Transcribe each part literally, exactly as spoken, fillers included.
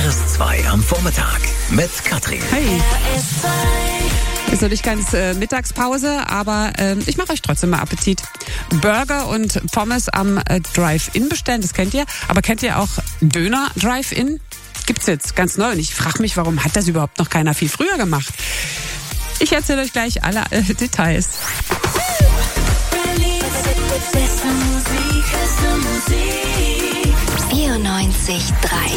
R S zwei am Vormittag mit Katrin. Hey. Ist noch nicht ganz äh, Mittagspause, aber äh, ich mache euch trotzdem mal Appetit. Burger und Pommes am äh, Drive-In bestellen, das kennt ihr. Aber kennt ihr auch Döner Drive-In? Gibt's jetzt ganz neu und ich frage mich, warum hat das überhaupt noch keiner viel früher gemacht? Ich erzähle euch gleich alle äh, Details. vierundneunzig Komma drei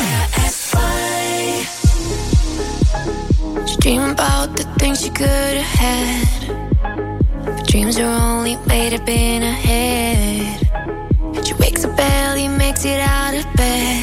Dream about the things you could have had, but dreams are only made up in her head. She wakes up early, makes it out of bed,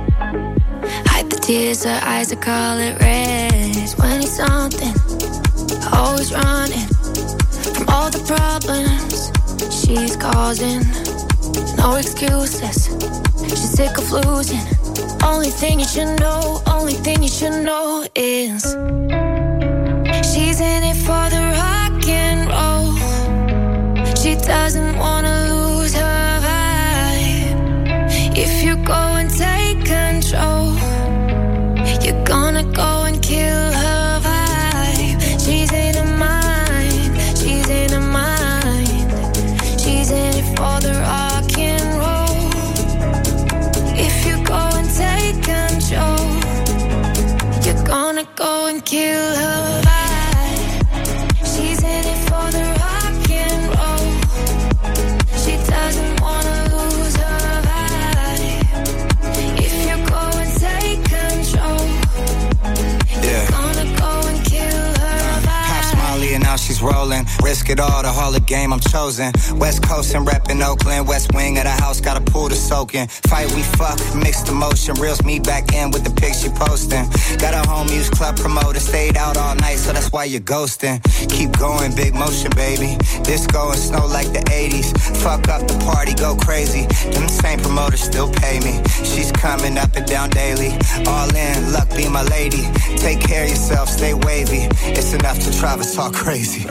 hide the tears, her eyes are color red. Twenty something, always running from all the problems she's causing. No excuses, she's sick of losing. Only thing you should know, only thing you should know is she's in it for the rock and roll. She doesn't wanna lose her vibe. If you go and take control, you're gonna go and kill her vibe. She's in her mind, she's in her mind. She's in it for the rock and roll. If you go and take control, you're gonna go and kill her vibe. She's in it for the rock and roll. She doesn't wanna lose her vibe. If you go and take control, you're gonna go and kill her vibe. Pop Molly and now she's rolling. Risk it all, the Harley game I'm chosen. West Coast and reppin' Oakland. West wing of the house, got a pool to soak in. Fight we fuck, mixed emotion. Reels me back in with the pics she posting. Got a home use club promoter. Stayed out all night, so that's why you're ghosting. Keep going, big motion, baby. Disco and snow like the eighties. Fuck up the party, go crazy. Them same promoters still pay me. She's coming up and down daily. All in, luck be my lady. Take care of yourself, stay wavy. It's enough to drive us all crazy.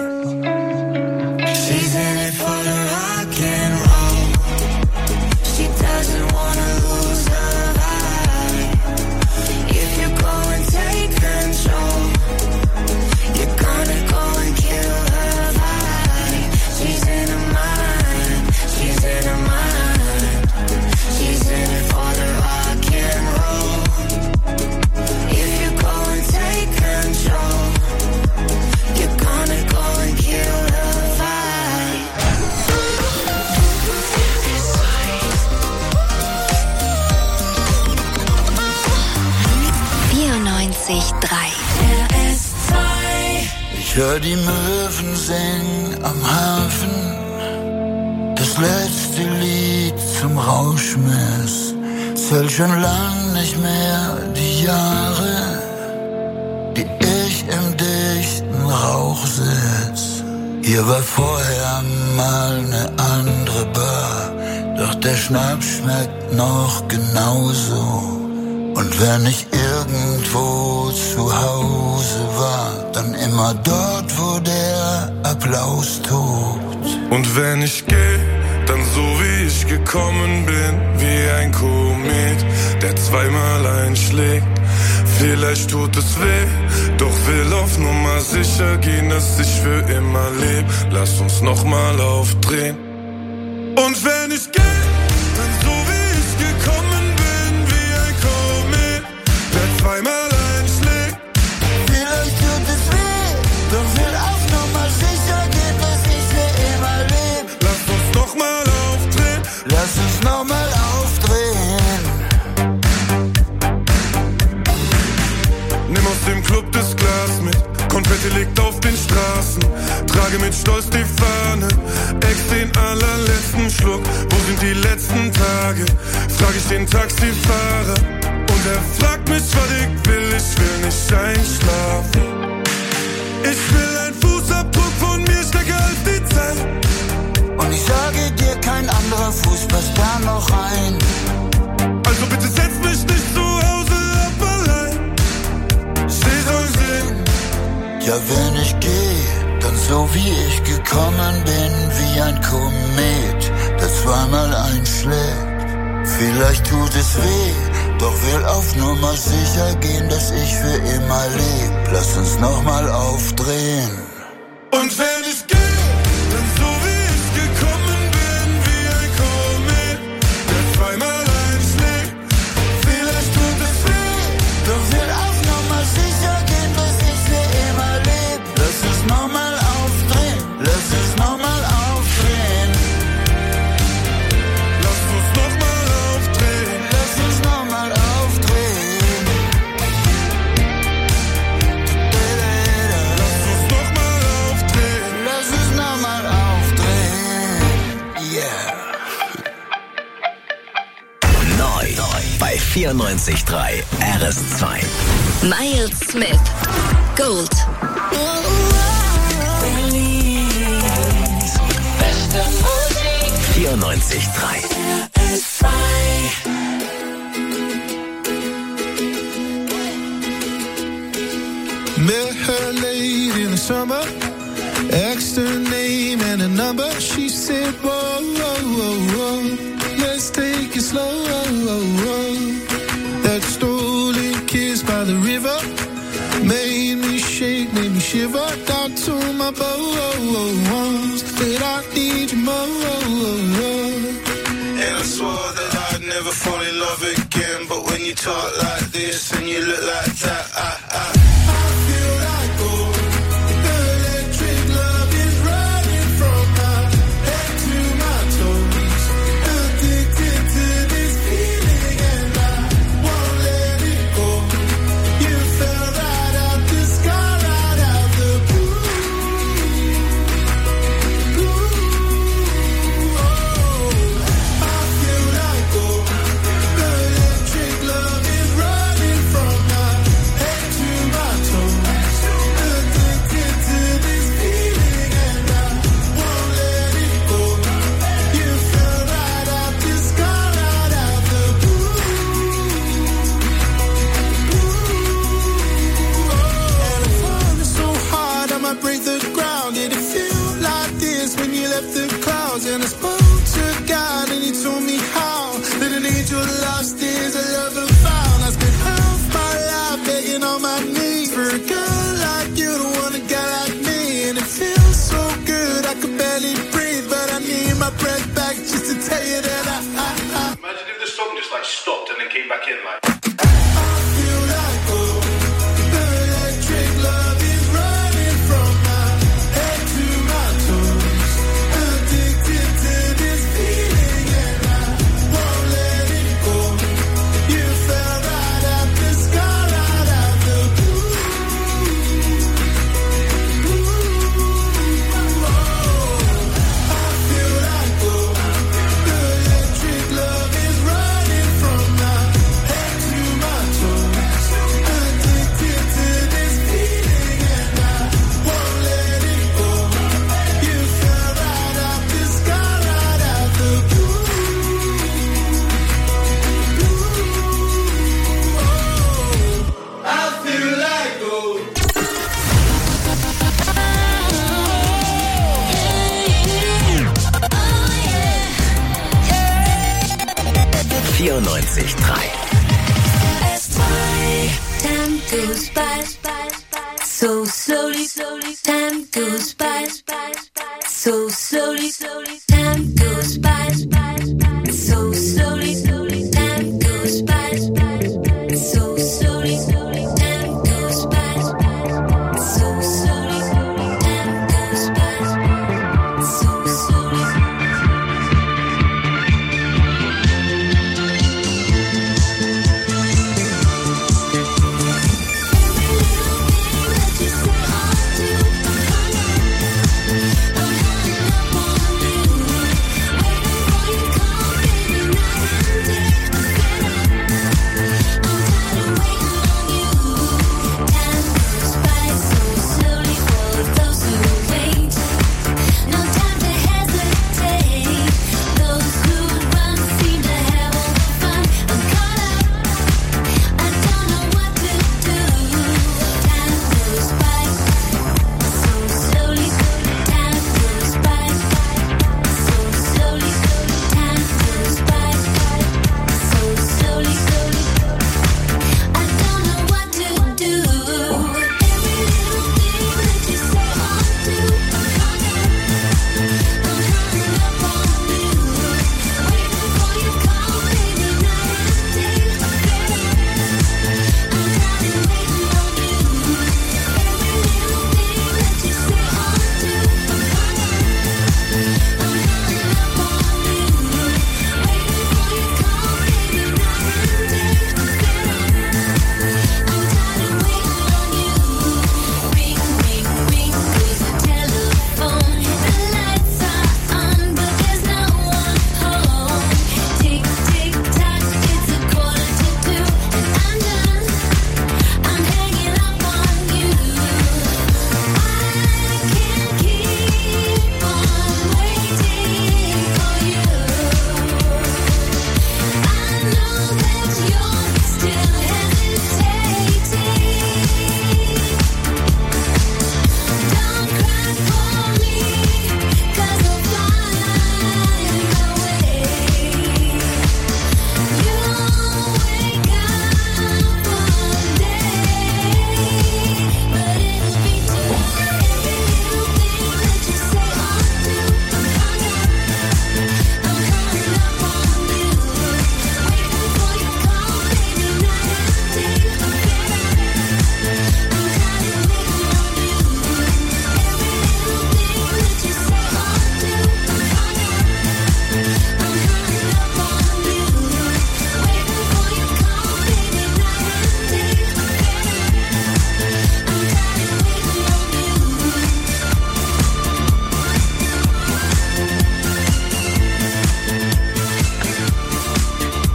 She's in it for the rock and roll. She doesn't wanna lose her vibe. If you go and take control, you're gonna go and kill her vibe. She's in her mind, she's in her mind. She's in it for the rock and roll. If you go and take control, you're gonna go and kill her vibe. vierundneunzig Komma drei Ich hör die Möwen singen am Hafen, das letzte Lied zum Rauschmiss. Zähl schon lang nicht mehr die Jahre, die ich im dichten Rauch sitz. Hier war vorher mal ne andere Bar, doch der Schnaps schmeckt noch genauso. Und wenn ich irgendwo zu Hause war, dann immer dort, wo der Applaus tobt. Und wenn ich geh, dann so wie ich gekommen bin, wie ein Komet, der zweimal einschlägt. Vielleicht tut es weh, doch will auf Nummer sicher gehen, dass ich für immer leb. Lass uns nochmal aufdrehen. Und wenn ich geh, dann so wie ich gekommen bin, wie ein Komet, der zweimal einschlägt. Vielleicht tut es weh, doch will auf Nummer sicher gehen, dass ich für immer leb. Lass uns nochmal aufdrehen. Lass uns nochmal aufdrehen. Nimm aus dem Club das Glas mit, Konfetti liegt auf den Straßen. Trage mit Stolz die Fahne, ex den allerletzten Schluck. Wo sind die letzten Tage? Frag ich den Taxifahrer. Und er fragt mich, was ich will, ich will nicht einschlafen. Ich will ein Fußabdruck von mir, stärker als die Zeit. Und ich sage dir, kein anderer Fuß passt da noch rein. Also bitte setz mich nicht zu Hause ab allein. Sie soll sehen. Ja, wenn ich gehe, dann so wie ich gekommen bin, wie ein Komet, der zweimal einschlägt. Vielleicht tut es weh, Doch will auf Nummer sicher gehen, dass ich für immer leb. Lass uns nochmal aufdrehen. Und wenn es geht, dann so wie ich gekommen bin, wie ein Komet, der zweimal einschlägt. Vielleicht tut es weh, doch will auf Nummer sicher gehen, dass ich für immer leb. Lass uns nochmal aufdrehen, lass uns nochmal aufdrehen. Lass uns nochmal aufdrehen, lass uns nochmal aufdrehen. Lass uns nochmal aufdrehen, lass uns nochmal aufdrehen. Yeah. Neu bei vierundneunzig Komma drei R S zwei. Miles Smith, Gold. Berlins beste Musik. vierundneunzig Komma drei R S zwei. Met her late in the summer, asked her name and a number. She said, whoa, whoa, whoa, whoa, let's take it slow. That stolen kiss by the river made me shake, made me shiver. Down to my bones, said I need you more. And I swore that I'd never fall in love again. But when you talk like this and you look like that, I, I and I spoke to God and he told me how that an angel lost is a lover found. I spent half my life begging on my knees for a girl like you to want a guy like me. And it feels so good, I could barely breathe, but I need my breath back just to tell you that I, I, I Imagine if the song just like stopped and then came back in like vierundneunzig Komma drei. Time goes by so slowly, time goes by so slowly, time goes by so slowly, time goes by so slowly, time goes by so slowly, time goes by so slowly. Waiting for you, come, baby, night and day. I'm tired of waiting on you.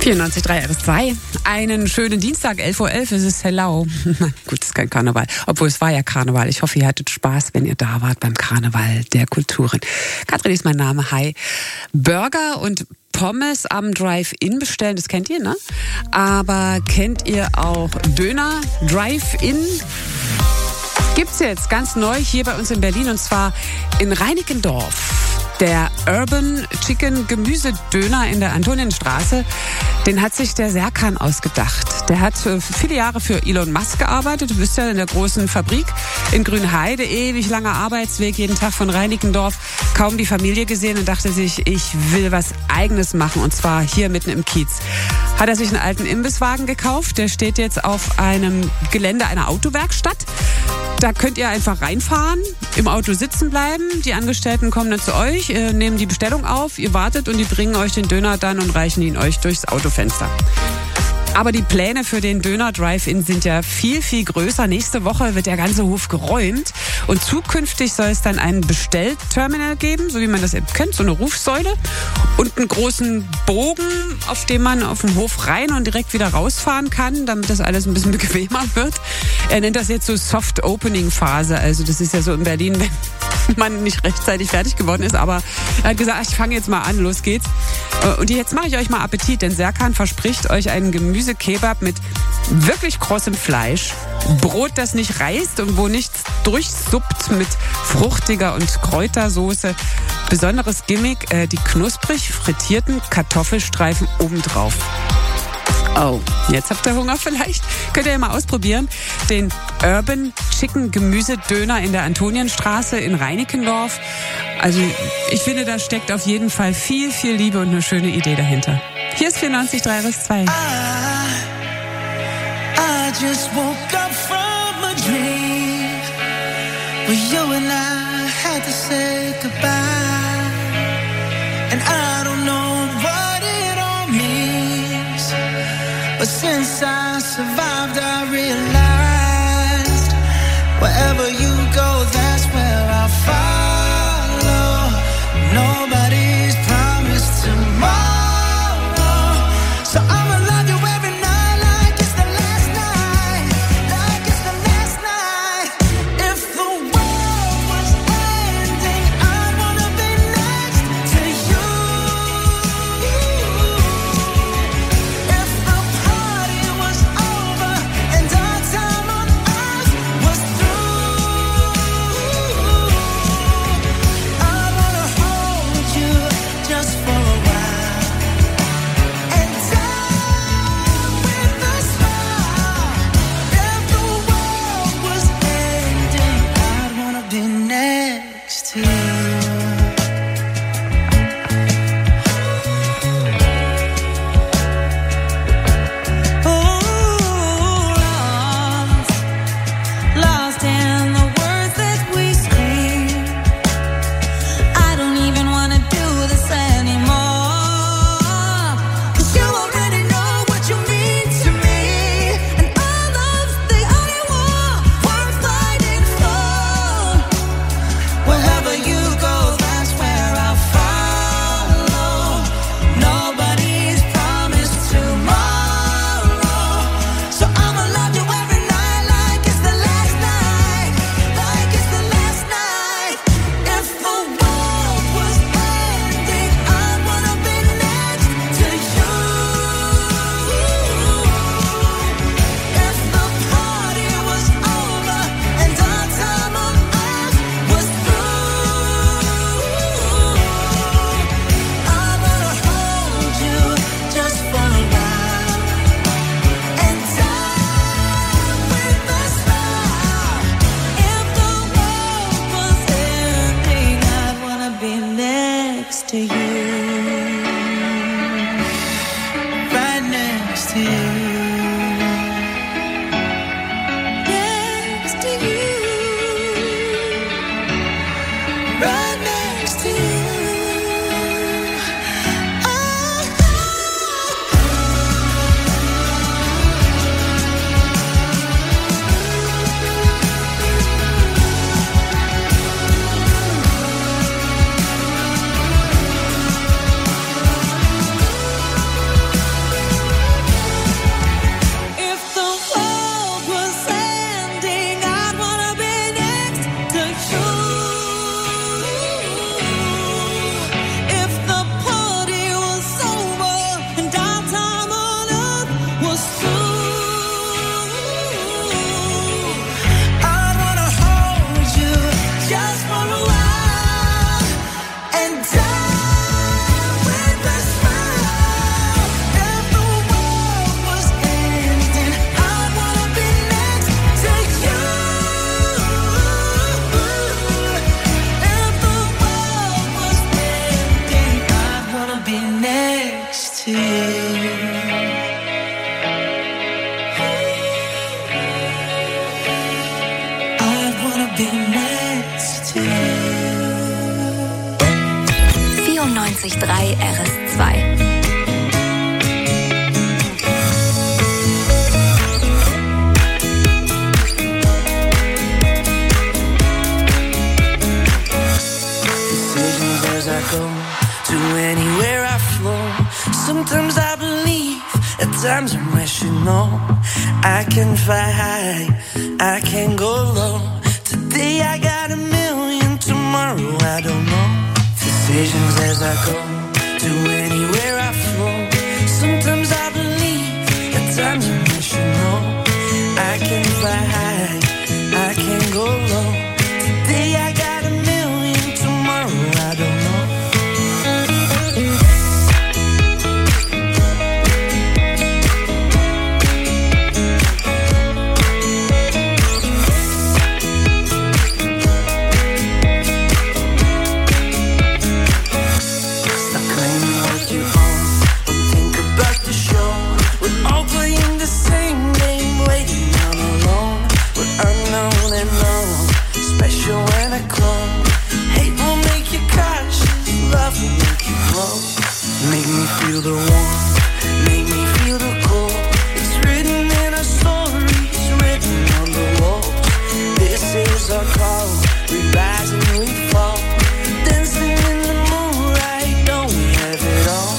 vierundneunzig Komma drei R S zwei. Einen schönen Dienstag, elf Uhr elf, es ist hello. Gut, es ist kein Karneval. Obwohl, es war ja Karneval. Ich hoffe, ihr hattet Spaß, wenn ihr da wart beim Karneval der Kulturen. Katrin ist mein Name, hi. Burger und Pommes am Drive-In bestellen, das kennt ihr, ne? Aber kennt ihr auch Döner Drive-In? Gibt's jetzt ganz neu hier bei uns in Berlin, und zwar in Reinickendorf. Der Urban Chicken Gemüsedöner in der Antonienstraße, den hat sich der Serkan ausgedacht. Der hat viele Jahre für Elon Musk gearbeitet, du wisst ja, in der großen Fabrik in Grünheide, ewig langer Arbeitsweg, jeden Tag von Reinickendorf, kaum die Familie gesehen und dachte sich, ich will was Eigenes machen, und zwar hier mitten im Kiez. Hat er sich einen alten Imbisswagen gekauft, der steht jetzt auf einem Gelände einer Autowerkstatt. Da könnt ihr einfach reinfahren, im Auto sitzen bleiben, die Angestellten kommen dann zu euch, nehmen die Bestellung auf, ihr wartet und die bringen euch den Döner dann und reichen ihn euch durchs Autofenster. Aber die Pläne für den Döner Drive-In sind ja viel, viel größer. Nächste Woche wird der ganze Hof geräumt und zukünftig soll es dann einen Bestellterminal geben, so wie man das eben kennt, so eine Rufsäule und einen großen Bogen, auf dem man auf den Hof rein und direkt wieder rausfahren kann, damit das alles ein bisschen bequemer wird. Er nennt das jetzt so Soft-Opening-Phase, also das ist ja so in Berlin, wenn man nicht rechtzeitig fertig geworden ist, aber er hat gesagt, ich fange jetzt mal an, los geht's. Und jetzt mache ich euch mal Appetit, denn Serkan verspricht euch einen Gemüsekebab mit wirklich krossem Fleisch, Brot, das nicht reißt und wo nichts durchsuppt, mit fruchtiger und Kräutersoße. Besonderes Gimmick, äh, die knusprig frittierten Kartoffelstreifen obendrauf. Oh, jetzt habt ihr Hunger vielleicht? Könnt ihr ja mal ausprobieren. Den Urban Chicken Gemüsedöner in der Antonienstraße in Reinickendorf. Also ich finde, da steckt auf jeden Fall viel, viel Liebe und eine schöne Idee dahinter. Hier ist vierundneunzig Komma drei R S zwei. I, I just woke up from a dream where you and I had to say goodbye. And I don't know what it all means, but since I survived, I realized wherever you go, that's where I'll follow. Nobody's promised tomorrow, so I'ma love you every night like it's the last night, like it's the last night. If the world was ending, I wanna be next to you. If the party was over and our time on earth was through, be next to you. vierundneunzig Komma drei R S zwei. To anywhere I flow. Sometimes I believe, at times I'm rational. I can fly high, I can go low. Today I got a million, tomorrow I don't know. Decisions as I go, to anywhere I flow. Sometimes I believe, at times I'm rational. I can fly high, I can go low. Today I got a million, tomorrow I don't know. Make me feel the warmth, make me feel the cold. It's written in our stories, written on the walls. This is our call, we rise and we fall. Dancing in the moonlight, don't we have it all?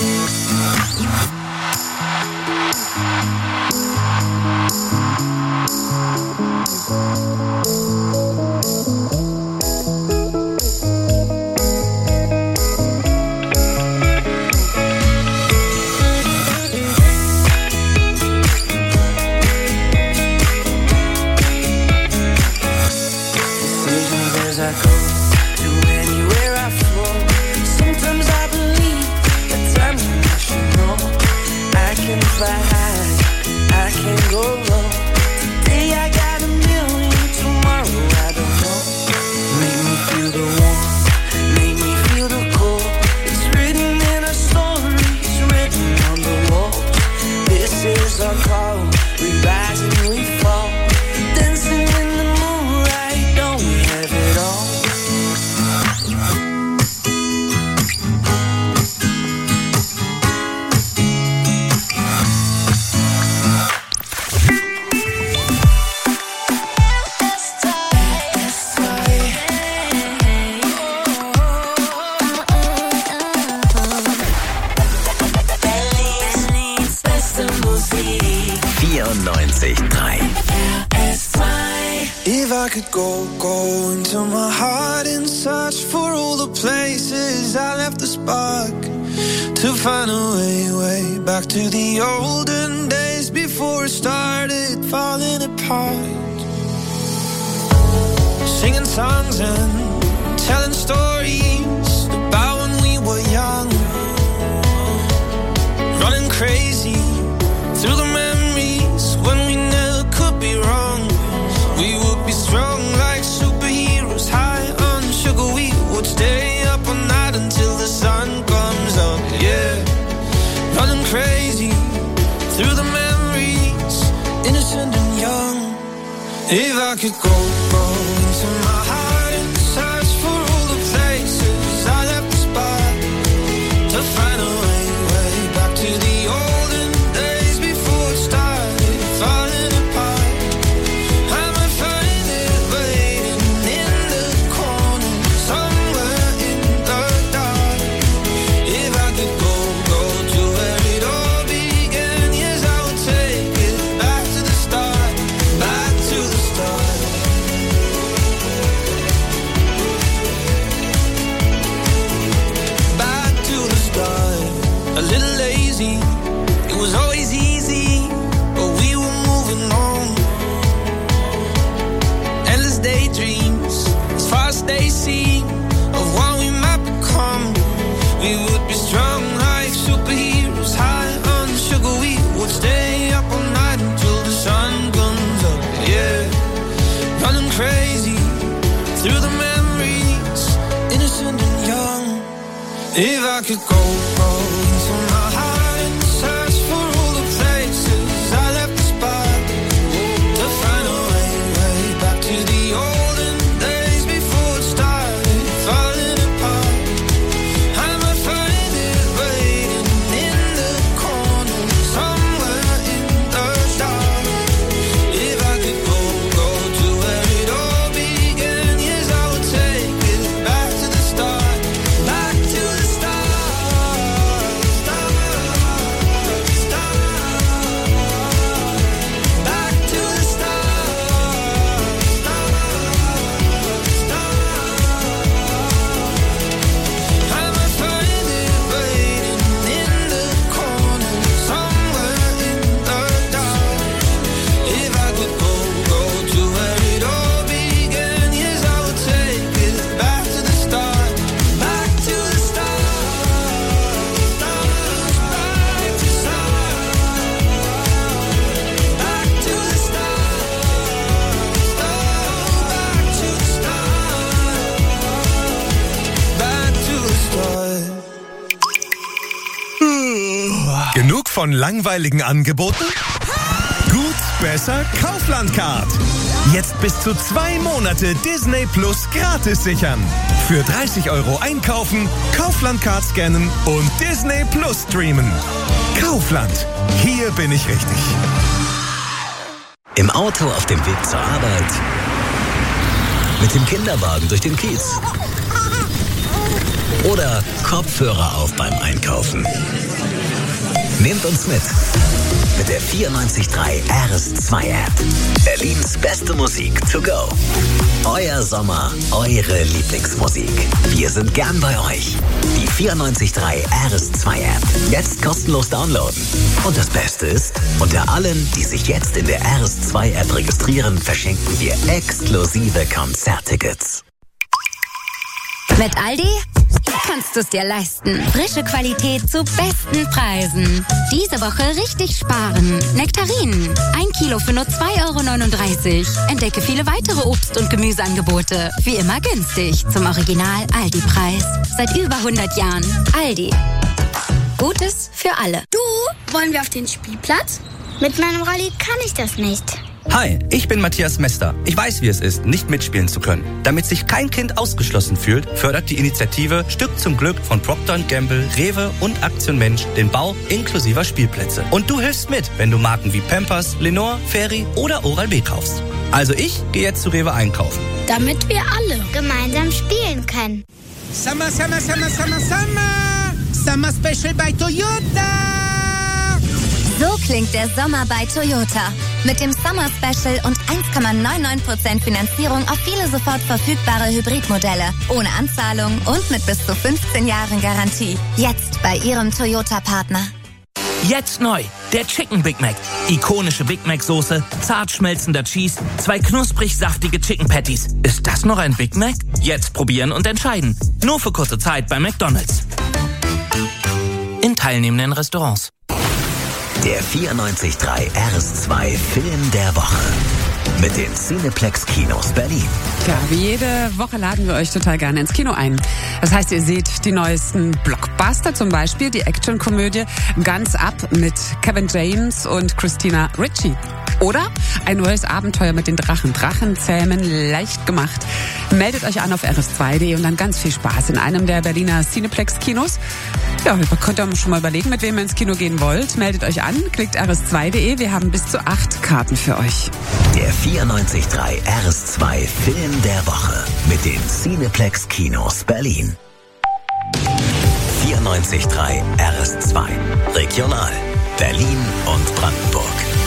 Fly high, I can go low. Today I got a million, tomorrow I don't know. Make me feel the warmth, make me feel the cold. It's written in our stories, written on the walls. This is our call, we rise and we fall. Dancing in the moonlight, don't we have it all? vierundneunzig Komma drei If I could go, go into my heart and search for all the places I left the spark, to find a way, way back to the olden days before it started falling apart. Singing songs and telling stories about when we were young, running crazy through the memories when we never could be wrong. We would be strong like superheroes, high on sugar. We would stay up all night until the sun comes up, yeah. Running crazy through the memories, innocent and young. If I could go, go into my heart and search for all the places I left the spot, to find a way, way back to the olden days before it started falling apart. I might find it waiting in the corner, somewhere in the dark. If I could go, go to where it all began, yes, I would take it back to the start, back to the start. Back to the start. A little lazy, it was always easy, but we were moving on. Endless daydreams, as far as they seem, of what we might become. We would be strong like superheroes, high on sugar. We would stay up all night until the sun comes up, yeah. Running crazy through the memories, innocent and young. If I could go, go into my heart and search for all the places I left the spot, to find a way, way back to the olden von langweiligen Angeboten? Gut, besser, Kaufland-Card. Jetzt bis zu zwei Monate Disney Plus gratis sichern. Für dreißig Euro einkaufen, Kaufland-Card scannen und Disney Plus streamen. Kaufland. Hier bin ich richtig. Im Auto auf dem Weg zur Arbeit. Mit dem Kinderwagen durch den Kiez. Oder Kopfhörer auf beim Einkaufen. Nehmt uns mit. Mit der vierundneunzig Komma drei R S zwei App. Berlins beste Musik to go. Euer Sommer, eure Lieblingsmusik. Wir sind gern bei euch. Die vierundneunzig Komma drei R S zwei App. Jetzt kostenlos downloaden. Und das Beste ist, unter allen, die sich jetzt in der R S zwei App registrieren, verschenken wir exklusive Konzerttickets. Mit Aldi kannst du es dir leisten. Frische Qualität zu besten Preisen. Diese Woche richtig sparen. Nektarinen. Ein Kilo für nur zwei Euro neununddreißig. Entdecke viele weitere Obst- und Gemüseangebote. Wie immer günstig. Zum Original Aldi-Preis. Seit über hundert Jahren. Aldi. Gutes für alle. Du, wollen wir auf den Spielplatz? Mit meinem Rolli kann ich das nicht. Hi, ich bin Matthias Mester. Ich weiß, wie es ist, nicht mitspielen zu können. Damit sich kein Kind ausgeschlossen fühlt, fördert die Initiative Stück zum Glück von Procter und Gamble, Rewe und Aktion Mensch den Bau inklusiver Spielplätze. Und du hilfst mit, wenn du Marken wie Pampers, Lenore, Fairy oder Oral-B kaufst. Also ich gehe jetzt zu Rewe einkaufen. Damit wir alle gemeinsam spielen können. Summer, Summer, Summer, Summer, Summer. Summer Special bei Toyota. So klingt der Sommer bei Toyota. Mit dem Summer Special und eins Komma neunundneunzig Prozent Finanzierung auf viele sofort verfügbare Hybridmodelle. Ohne Anzahlung und mit bis zu fünfzehn Jahren Garantie. Jetzt bei Ihrem Toyota-Partner. Jetzt neu, der Chicken Big Mac. Ikonische Big Mac Soße, zart schmelzender Cheese, zwei knusprig saftige Chicken Patties. Ist das noch ein Big Mac? Jetzt probieren und entscheiden. Nur für kurze Zeit bei McDonald's. In teilnehmenden Restaurants. Der vierundneunzig Komma drei R S zwei Film der Woche. Mit den Cineplex Kinos Berlin. Ja, wie jede Woche laden wir euch total gerne ins Kino ein. Das heißt, ihr seht die neuesten Blockbuster, zum Beispiel die Actionkomödie Guns Up mit Kevin James und Christina Ricci. Oder ein neues Abenteuer mit den Drachen. Drachenzähmen leicht gemacht. Meldet euch an auf R S zwei Punkt de und dann ganz viel Spaß in einem der Berliner Cineplex-Kinos. Ja, könnt ihr schon mal überlegen, mit wem ihr ins Kino gehen wollt. Meldet euch an, klickt R S zwei Punkt de. Wir haben bis zu acht Karten für euch. Der vierundneunzig Komma drei R S zwei Film der Woche mit den Cineplex Kinos Berlin. vierundneunzig Komma drei R S zwei. Regional. Berlin und Brandenburg.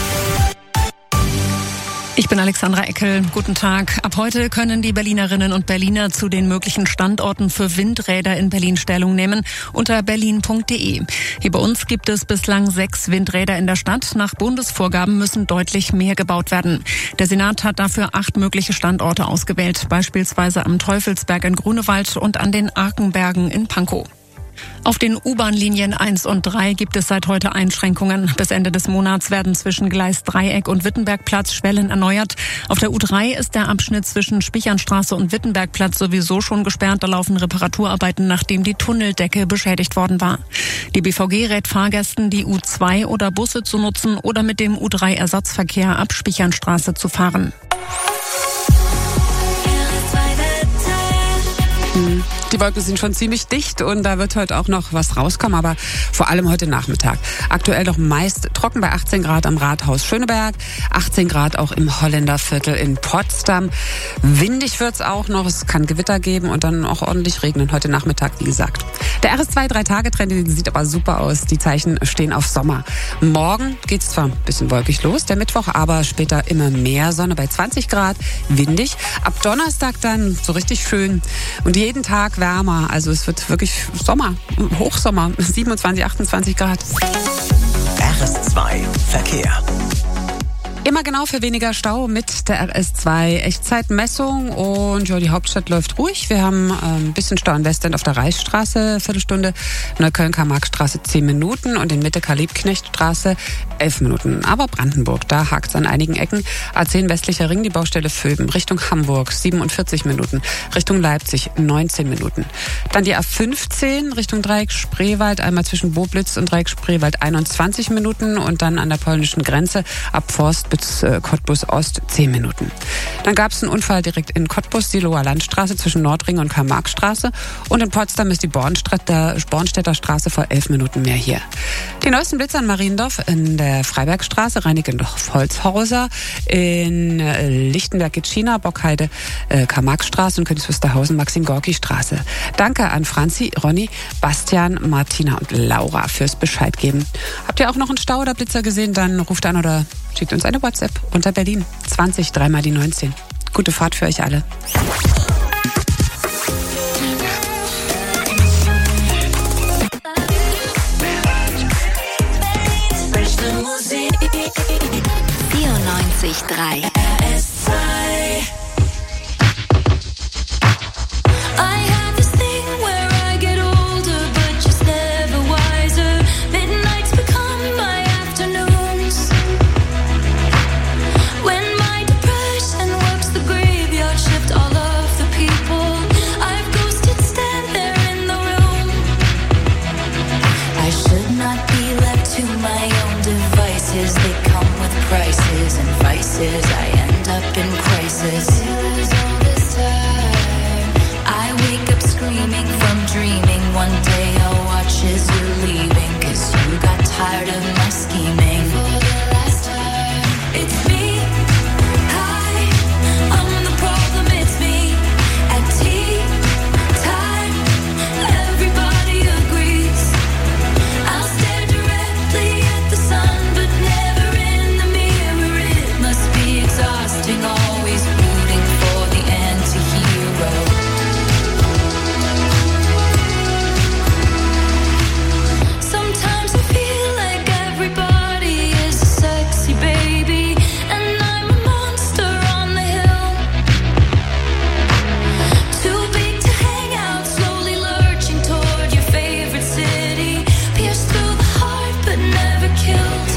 Ich bin Alexandra Eckel. Guten Tag. Ab heute können die Berlinerinnen und Berliner zu den möglichen Standorten für Windräder in Berlin Stellung nehmen unter berlin punkt de. Hier bei uns gibt es bislang sechs Windräder in der Stadt. Nach Bundesvorgaben müssen deutlich mehr gebaut werden. Der Senat hat dafür acht mögliche Standorte ausgewählt, beispielsweise am Teufelsberg in Grunewald und an den Arkenbergen in Pankow. Auf den U-Bahn-Linien eins und drei gibt es seit heute Einschränkungen. Bis Ende des Monats werden zwischen Gleis Dreieck und Wittenbergplatz Schwellen erneuert. Auf der U drei ist der Abschnitt zwischen Spichernstraße und Wittenbergplatz sowieso schon gesperrt. Da laufen Reparaturarbeiten, nachdem die Tunneldecke beschädigt worden war. Die B V G rät Fahrgästen, die U zwei oder Busse zu nutzen oder mit dem U drei Ersatzverkehr ab Spichernstraße zu fahren. Die Wolken sind schon ziemlich dicht und da wird heute auch noch was rauskommen, aber vor allem heute Nachmittag. Aktuell noch meist trocken bei achtzehn Grad am Rathaus Schöneberg, achtzehn Grad auch im Holländerviertel in Potsdam. Windig wird's auch noch, es kann Gewitter geben und dann auch ordentlich regnen heute Nachmittag, wie gesagt. Der R S zwei drei Tage Trend sieht aber super aus, die Zeichen stehen auf Sommer. Morgen geht's zwar ein bisschen wolkig los, der Mittwoch, aber später immer mehr Sonne bei zwanzig Grad, windig. Ab Donnerstag dann so richtig schön und jeden Tag wärmer, also es wird wirklich Sommer, Hochsommer, siebenundzwanzig, achtundzwanzig Grad. R S zwei Verkehr. Im Immer genau für weniger Stau mit der R S zwei Echtzeitmessung und ja, die Hauptstadt läuft ruhig. Wir haben ein ähm, bisschen Stau in Westend auf der Reichsstraße, Viertelstunde, Neukölln-Karl-Marx-Straße zehn Minuten und in Mitte Karl-Liebknecht-Straße elf Minuten. Aber Brandenburg, da hakt es an einigen Ecken. A zehn westlicher Ring, die Baustelle Vöben, Richtung Hamburg siebenundvierzig Minuten, Richtung Leipzig neunzehn Minuten. Dann die A fünfzehn Richtung Dreieck Spreewald, einmal zwischen Boblitz und Dreieck Spreewald einundzwanzig Minuten und dann an der polnischen Grenze ab Forst bis äh, Cottbus Ost zehn Minuten. Dann gab es einen Unfall direkt in Cottbus, die Loher Landstraße zwischen Nordring und Karl-Marx-Straße und in Potsdam ist die Bornstädter, Bornstädter Straße vor elf Minuten mehr hier. Die neuesten Blitze an Mariendorf in der Freibergstraße, Reinickendorf-Holzhauser, in äh, Lichtenberg-Gitschina, Bockheide, äh, Karl-Marx-Straße und Königs Wusterhausen, Maxim-Gorki-Straße. Danke an Franzi, Ronny, Bastian, Martina und Laura fürs Bescheid geben. Habt ihr auch noch einen Stau oder Blitzer gesehen? Dann ruft an oder schickt uns eine WhatsApp unter Berlin zwanzig, dreimal die neunzehn. Gute Fahrt für euch alle. vierundneunzig Komma drei R S zwei. Prices and vices, I end up in crisis. All this time, I wake up screaming from dreaming. One day I'll watch as you're leaving, 'cause you got tired of my scheming. For the last time, it's me. Hi, I'm the problem, it's me. At tea time, everybody agrees. I'll stare directly at the sun, but never exhausting, always rooting for the anti-hero. Sometimes I feel like everybody is a sexy baby, and I'm a monster on the hill. Too big to hang out, slowly lurching toward your favorite city. Pierced through the heart, but never killed.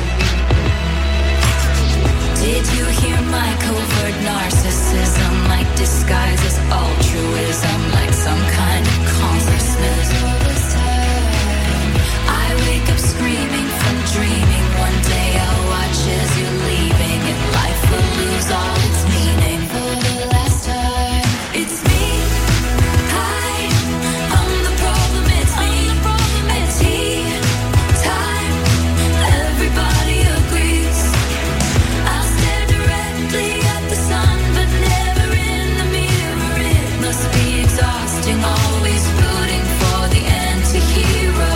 Did you hear my covert narcissism? Like disguise as altruism, like some kind of consciousness. All this time, I wake up screaming from dreaming. One day I'll watch as you're leaving, and life will lose all its meaning. For the last time, it's me. Hi, I'm the problem, it's me. At tea time, everybody agrees. I'll stare directly at the sun, but never in the mirror. It must be exhausting, always rooting for the anti-hero.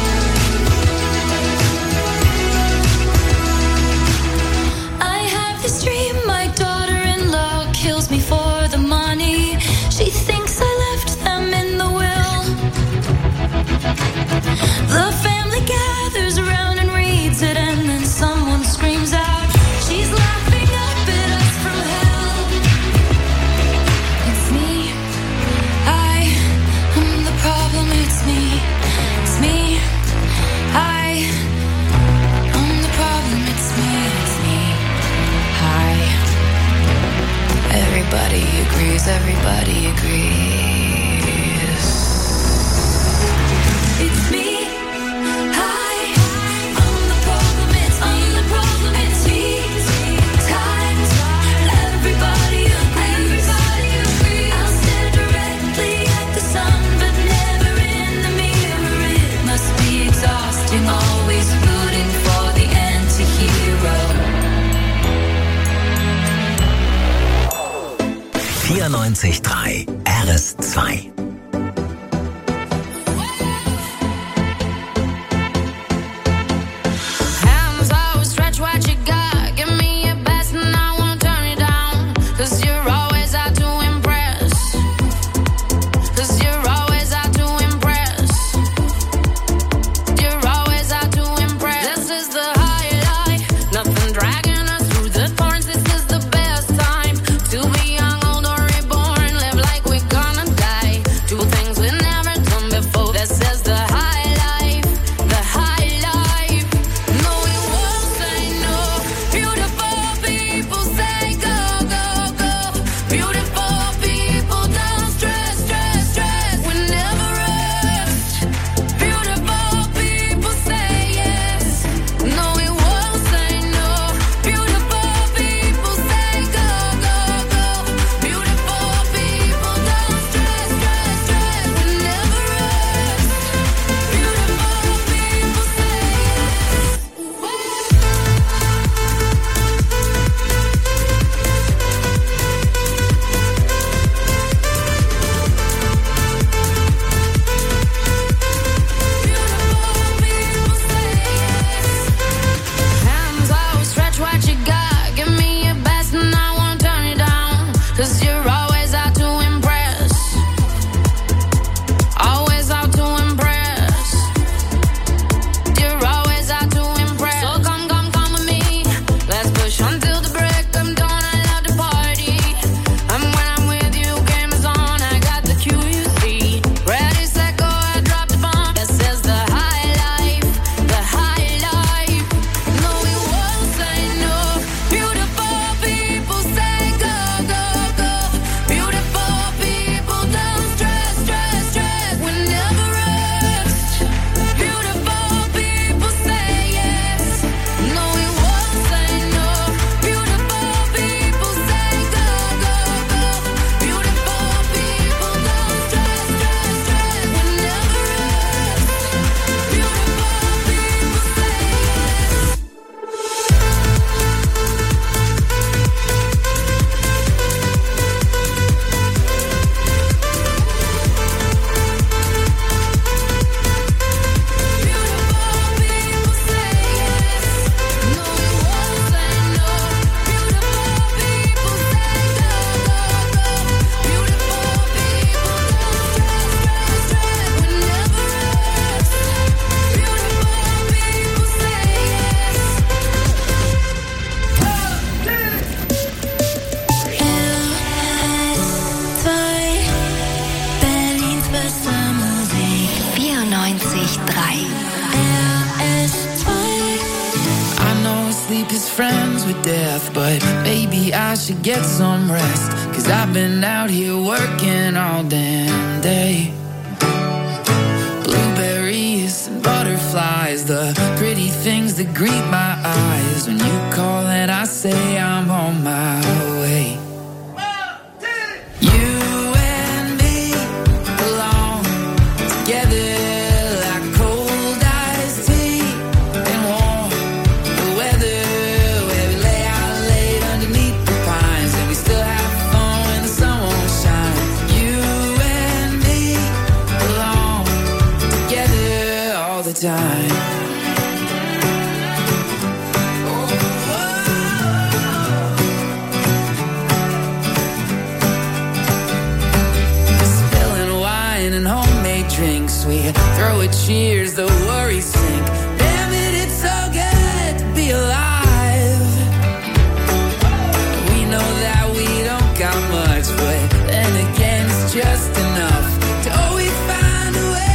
I have this dream, my daughter-in-law kills me for the money. She thinks I left them in the will. The family gathers around and reads it, and then someone screams out, she's laughing up at us from hell. It's me. I am the problem, it's me. It's me. I am the problem, it's me. It's me. Hi. Everybody agrees, everybody agrees. It's me. Hi. I'm the problem, it's me. I'm the problem, it's me. Time. Everybody agrees. Everybody agrees. I'll stare directly at the sun, but never in the mirror. It must be exhausting, always rooting for the anti-hero. vierundneunzig Komma drei R S zwei. Hands out, stretch what you got. Give me your best and I won't turn it down. 'Cause you're always out to impress. 'Cause you're always out to impress. You're always out to impress. This is the highlight. Nothing dragging us through the thorns friends with death, but maybe I should get some rest, 'cause I've been out here working all damn day. Blueberries and butterflies, the pretty things that greet my eyes. When you call and I say I'm on my way. You and me belong together. Time. Spilling wine and homemade drinks, we throw a cheers, the worries sink. Damn it, it's so good to be alive. We know that we don't got much, but then again it's just enough to always find a way.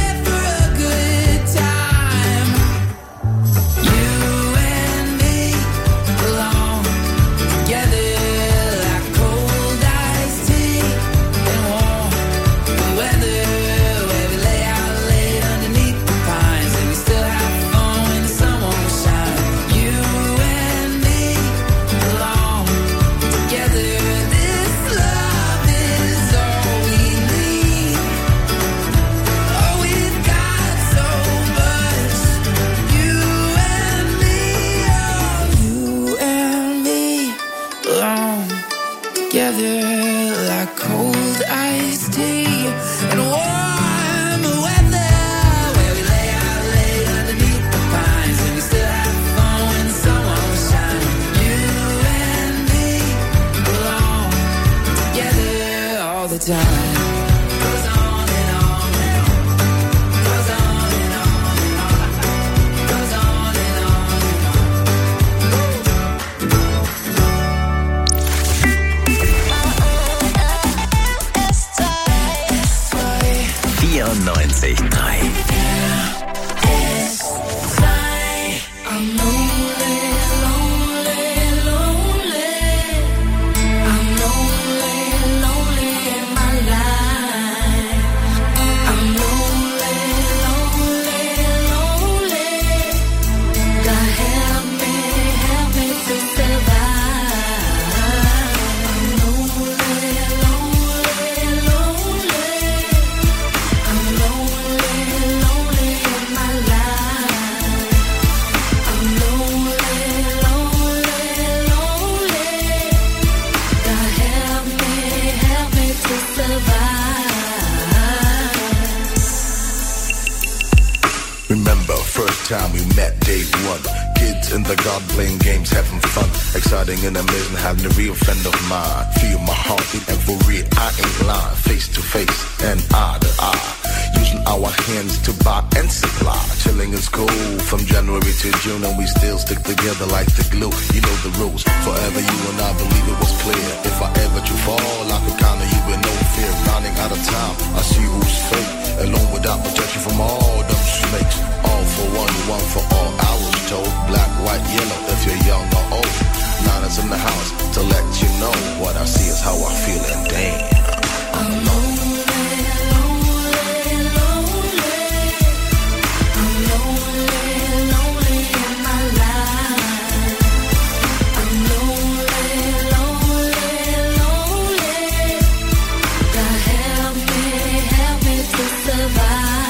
vierundneunzig Komma drei. Time we met day one, kids in the garden playing games, having fun, exciting and amazing, having a real friend of mine. Feel my heartbeat and for real, I ain't lying. Face to face and eye to eye, using our hands to buy and supply. Chilling is cool from January to June, and we still stick together like the glue. You know the rules, forever you and I believe it was clear. If I ever do fall, I could count on you with no fear. Running out of time, I see who's fake, alone without protection from all them snakes. All for one, one for all. I was told black, white, yellow. If you're young or old, Nana's in the house to let you know what I see is how I feel, and damn, I'm lonely, lonely, lonely. I'm lonely, lonely in my life. I'm lonely, lonely, lonely. God help me, help me to survive.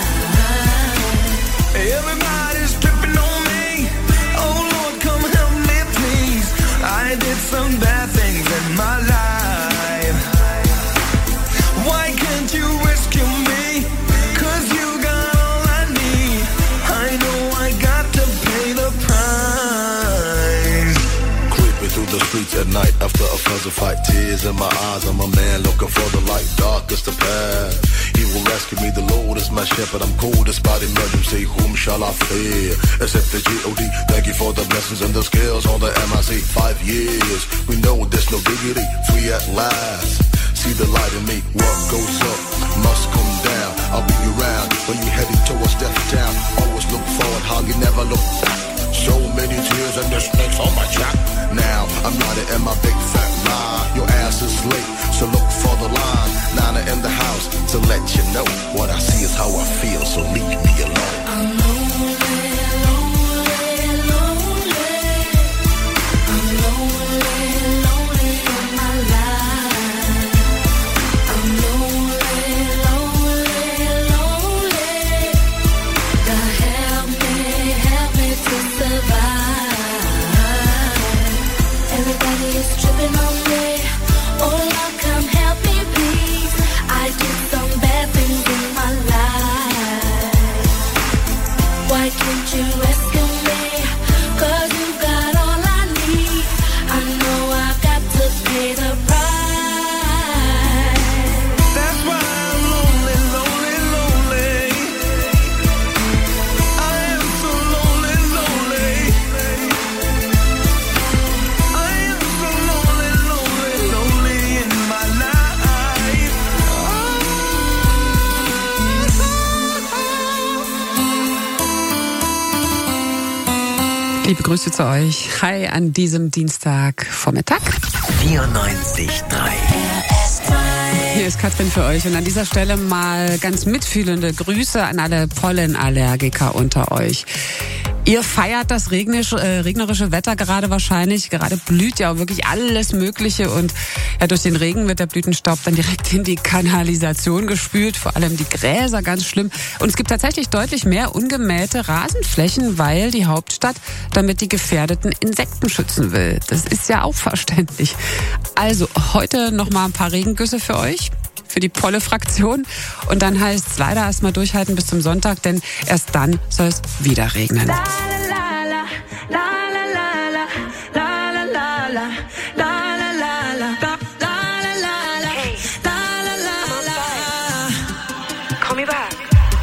Everybody's tripping on me. Oh Lord, come help me please. I did some bad things in my life. Why can't you rescue me? 'Cause you got all I need. I know I got to pay the price. Creeping through the streets at night after a fuzzy fight. Tears in my eyes, I'm a man looking for the light. Dark is the path. He will rescue me, the Lord is my shepherd. I'm cold despite emergency, whom shall I fear? Except the G O D, thank you for the blessings and the skills on the M I C. Five years, we know there's no diggity, free at last. See the light in me, what goes up must come down. I'll be around when you're heading towards death town. Always look forward, how you never look back. So many tears and the snakes on my jack. Now I'm riding in my big fat lie. Your ass is late, so look for the line. Nana in the house to let you know what I see is how I feel. So leave me alone. I'm lonely, lonely, lonely. I'm lonely, lonely in my life. I'm lonely, lonely, lonely. God help me, help me to survive. Everybody is tripping on me. Oh Lord, come help me please. I did some bad things in my life. Why can't you rescue me? 'Cause you've got all I need. I know I've got to pay the price. That's why I'm lonely, lonely, lonely. I am so lonely, lonely. I am so lonely, lonely, lonely in my life. Liebe Grüße zu euch. Hi an diesem Dienstagvormittag. vierundneunzig Komma drei. Hier ist Katrin für euch und an dieser Stelle mal ganz mitfühlende Grüße an alle Pollenallergiker unter euch. Ihr feiert das regnische, äh, regnerische Wetter gerade wahrscheinlich. Gerade blüht ja auch wirklich alles Mögliche und ja, durch den Regen wird der Blütenstaub dann direkt in die Kanalisation gespült. Vor allem die Gräser, ganz schlimm. Und es gibt tatsächlich deutlich mehr ungemähte Rasenflächen, weil die Hauptstadt damit die gefährdeten Insekten schützen will. Das ist ja auch verständlich. Also heute noch mal ein paar Regengüsse für euch. Für die Polle-Fraktion. Und dann heißt es leider erstmal durchhalten bis zum Sonntag, denn erst dann soll es wieder regnen. Call me back.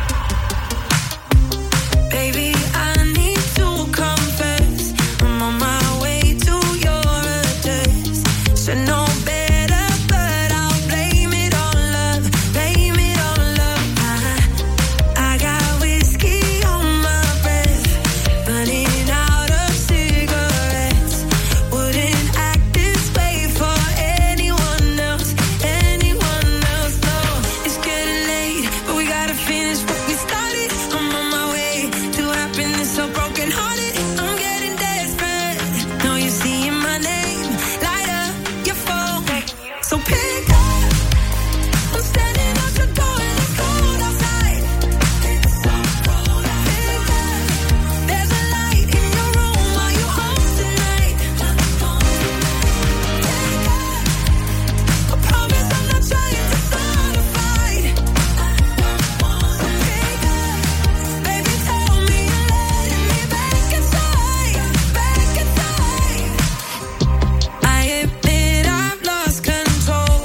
Baby, I need to confess. I'm on my way to your address. Should know better, but I'll blame it on love. Blame it on love. I, I got whiskey on my breath, running out of cigarettes. Wouldn't act this way for anyone else, anyone else. No, it's getting late, but we gotta finish what we started. I'm on my way to happiness, so broken hearted. I'm getting desperate. Know you're seeing my name, light up your phone. So pick up. I'm standing at your door and it's cold outside. Pick up. There's a light in your room. Are you home tonight? Pick up. I promise I'm not trying to start a fight. So pick up. Baby, tell me you're letting me back inside, back inside. I admit I've lost control.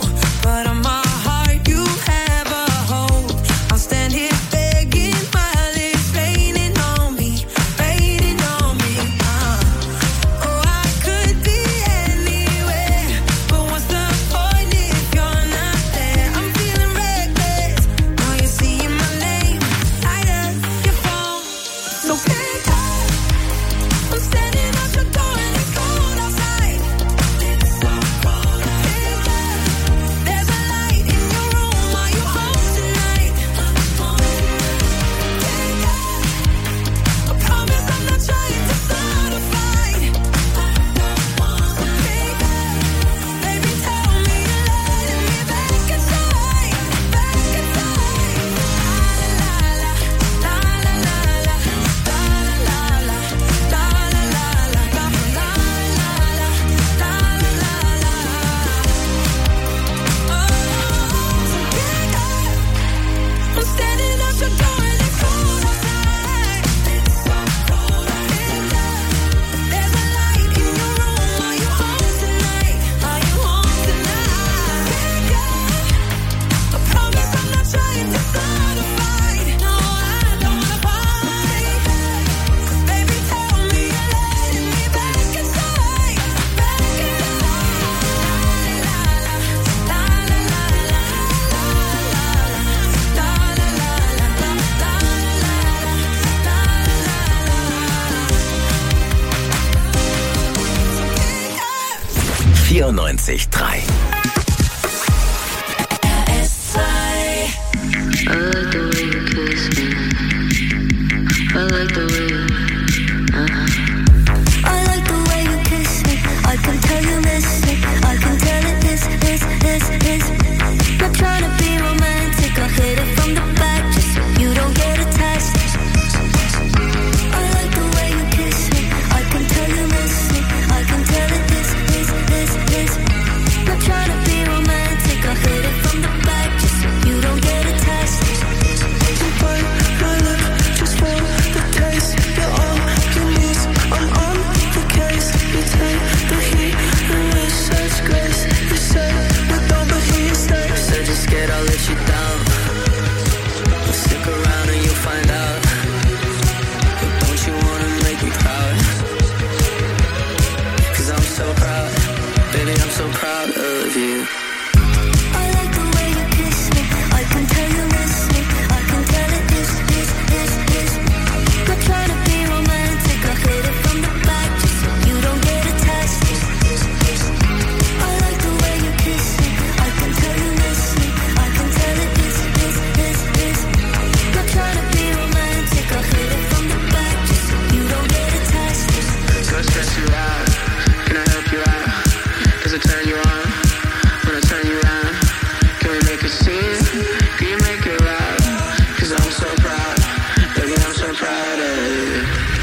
vierundneunzig Komma drei. I like the way you kiss me. I like the way you, uh-huh. I like the way you kiss me. I can tell you miss it. I can tell it is, is, is, is. Not trying to be romantic. I hit it from the back just so you don't get attached. I like the way you kiss me. I can tell you miss it. I can tell it is, is, is, is. Not trying to be romantic. I hit it from the back just so you don't get attached. I'll let you down. Stick around and you'll find out. But don't you wanna make me proud? Cause I'm so proud. Baby, I'm so proud of you. I like the way you kiss me. I can tell you miss me. I can tell it is, is, is, is. Not trying to be romantic. I hit it from the back just so you don't get attached. I like the way you kiss me. I can tell you miss me. I can tell it is, is, is, is. Not trying to be romantic. I hit it from the back just so you don't get attached. So I stress you out. Can I help you out? Does it turn you on? When I turn you around, can we make a scene? Can you make it loud? Cause I'm so proud. Baby, I'm so proud of you.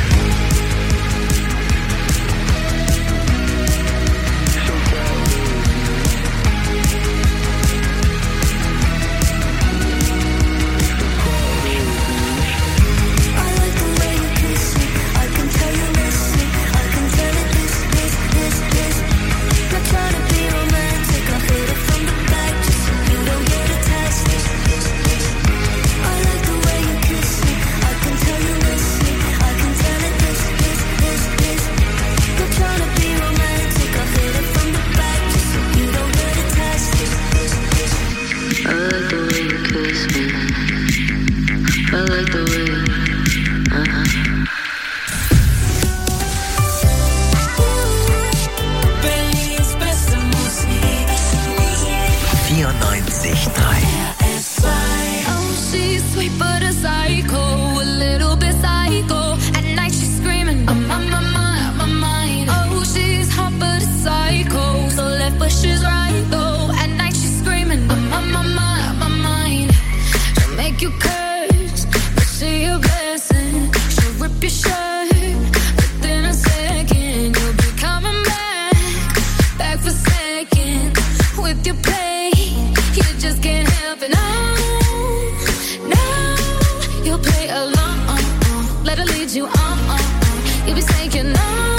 vierundneunzig Komma drei. Oh, she's sweet but a psycho, a little bit psycho. At night she's screaming, I'm on my mind, my mind. Oh, she's hot but a psycho, so left but she's right though. At night she's screaming, I'm on my mind, my mind. She'll make you curse, but she a blessing. She'll rip your shirt, within a second you'll be coming back, back for seconds with your play. You just can't help it, no, no. You'll play along, let her lead you on. You'll be saying no,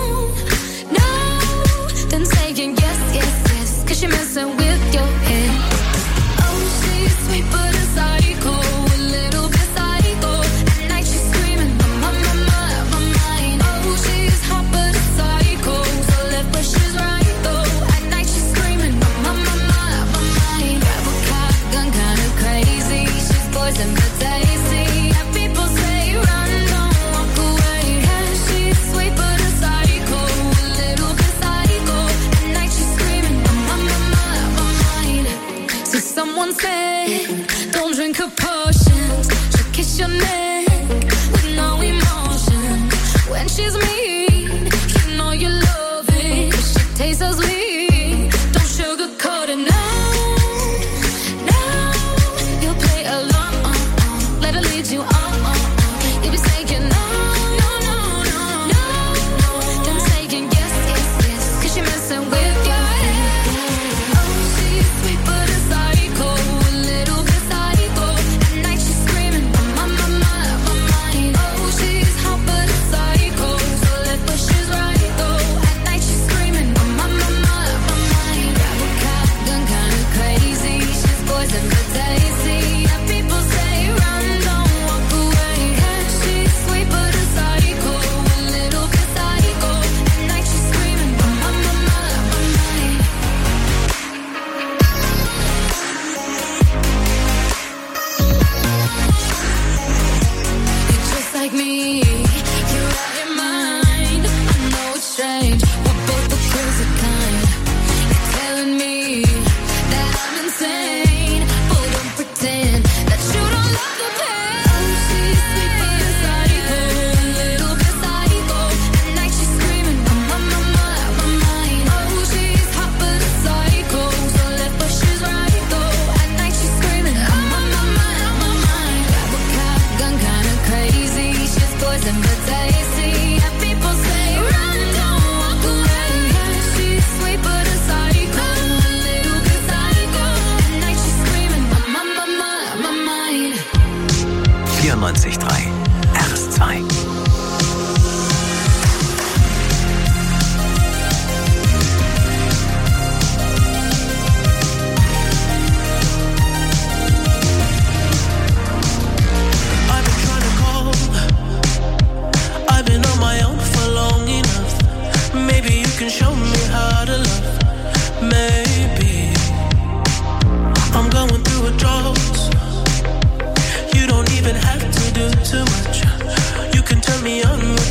no, then saying yes, yes, yes, cause you're messing with your head. Oh, she's sweet but a psycho, a little bit psycho. At night she's screaming, I'm on my mind, my mind. Oh, she's hot but a psycho, so left but she's right though. At night she's screaming, I'm on my mind, my mind. Grab a cop gun, kinda crazy. She's poison but tasty. And people say run, don't walk away. Yeah, she's sweet but a psycho, a little bit psycho. At night she's screaming, I'm on my mind, my mind. So someone said, don't drink her potions. She'll kiss your neck with no emotion. When she's mean, you know you love it, 'cause she tastes so sweet. Don't sugarcoat it, no, no. You'll play along, let her lead you on. You'll be saying no, no, no, no, no. Then saying yes, yes, yes, 'cause you're messing with your head. Oh, she's sweet but a psycho, a little bit psycho. At night she's screaming, I'm on my mind, my mind. Oh, she's hot but a psycho, so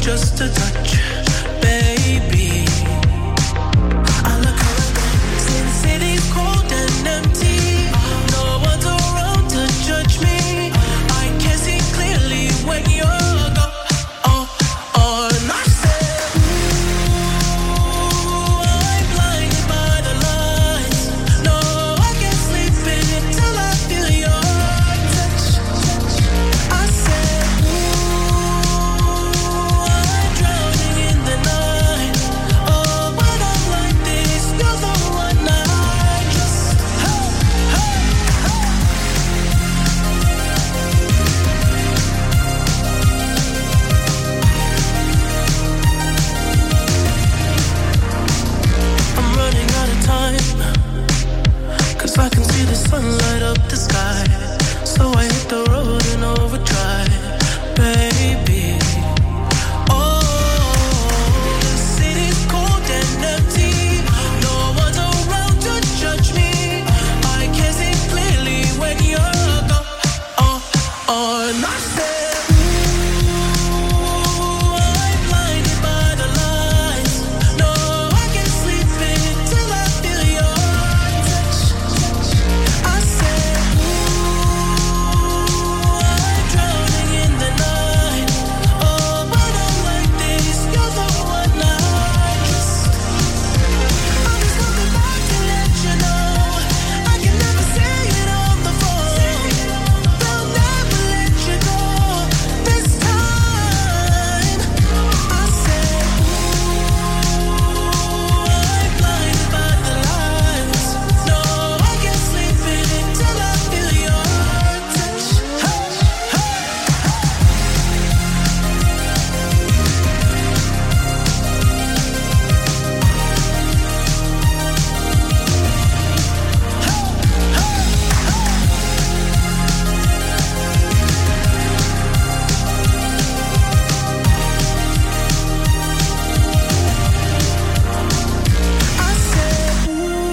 just a touch, baby. I look around, since city's cold and empty, no one's around to judge me. I can see clearly when you're gone. Oh, oh, and I said, ooh, I'm blinded by the lights. No, I can't sleep until I feel your touch. I said, ooh, I'm drowning in the night. Oh, when I'm like this, you're the one I just, hey, hey, hey. I'm running out of time, 'cause I can see the sun light up the sky. So I hit the road in overdrive, baby. Oh, the city's cold and empty. No one's around to judge me. I can see clearly when you're gone. Oh, oh, and I said, ooh, I'm blinded by the lights. No, I can't sleep until I feel your touch. I said, ooh, I'm drowning in the night. Oh, when I'm like this, you're the one I just. I'm just coming back to let you know I can never say it on the phone. They'll never let you go this time. I said, ooh, I'm blinded by the lights. No, I can't sleep until I feel your touch. Hey, hey. I said,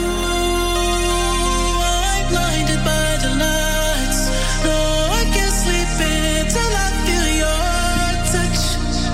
ooh, I'm blinded by the lights. No, I can't sleep until I feel your touch.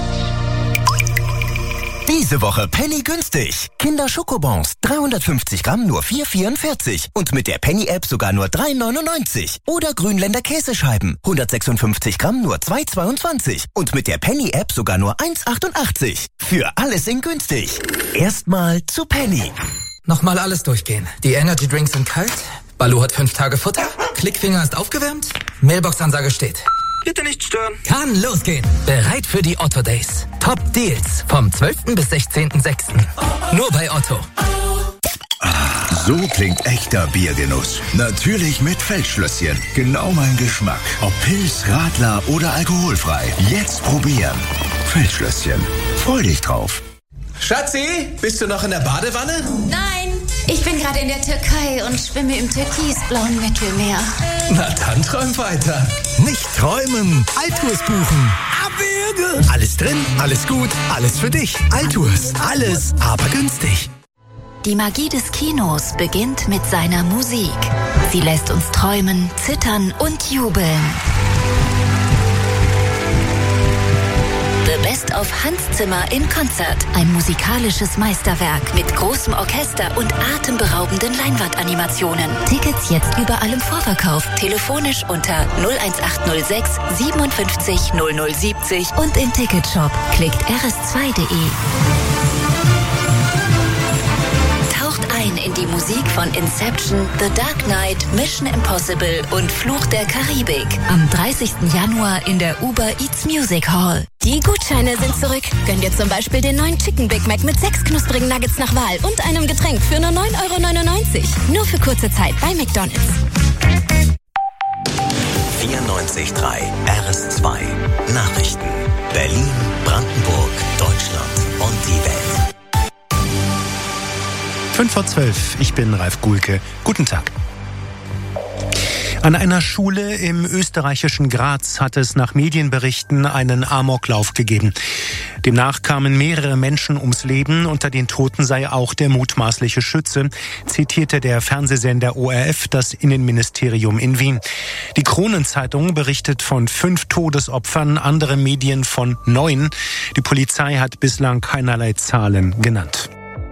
Diese Woche Penny günstig. Kinder Schokobons, dreihundertfünfzig Gramm nur vier vierundvierzig. Und mit der Penny-App sogar nur drei neunundneunzig. Oder Grünländer Käsescheiben, hundertsechsundfünfzig Gramm nur zwei zweiundzwanzig. Und mit der Penny-App sogar nur eins achtundachtzig. Für alles in günstig. Erstmal zu Penny. Nochmal alles durchgehen. Die Energy Drinks sind kalt. Balu hat fünf Tage Futter. Klickfinger ist aufgewärmt. Mailbox-Ansage steht. Bitte nicht stören. Kann losgehen. Bereit für die Otto Days. Top Deals vom zwölften bis sechzehnten sechsten Nur bei Otto. So klingt echter Biergenuss. Natürlich mit Feldschlösschen. Genau mein Geschmack. Ob Pilz, Radler oder alkoholfrei. Jetzt probieren. Feldschlösschen. Freu dich drauf. Schatzi, bist du noch in der Badewanne? Nein, ich bin gerade in der Türkei und schwimme im türkisblauen Mittelmeer. Na dann träum weiter. Nicht träumen, Altours buchen. Abwürge. Alles drin, alles gut, alles für dich. Altours, alles, aber günstig. Die Magie des Kinos beginnt mit seiner Musik. Sie lässt uns träumen, zittern und jubeln. The Best of Hans Zimmer in Konzert. Ein musikalisches Meisterwerk mit großem Orchester und atemberaubenden Leinwandanimationen. Tickets jetzt überall im Vorverkauf. Telefonisch unter null eins acht null sechs siebenundfünfzig null null siebzig und im Ticketshop. Klickt r s zwei punkt de. Ein in die Musik von Inception, The Dark Knight, Mission Impossible und Fluch der Karibik. Am dreißigsten Januar in der Uber Eats Music Hall. Die Gutscheine sind zurück. Gönn dir zum Beispiel den neuen Chicken Big Mac mit sechs knusprigen Nuggets nach Wahl und einem Getränk für nur neun Euro neunundneunzig. Nur für kurze Zeit bei McDonald's. vierundneunzig Komma drei R S zwei Nachrichten. Berlin, Brandenburg, Deutschland und die Welt. fünf vor zwölf, ich bin Ralf Gulke. Guten Tag. An einer Schule im österreichischen Graz hat es nach Medienberichten einen Amoklauf gegeben. Demnach kamen mehrere Menschen ums Leben. Unter den Toten sei auch der mutmaßliche Schütze, zitierte der Fernsehsender O R F das Innenministerium in Wien. Die Kronenzeitung berichtet von fünf Todesopfern, andere Medien von neun. Die Polizei hat bislang keinerlei Zahlen genannt.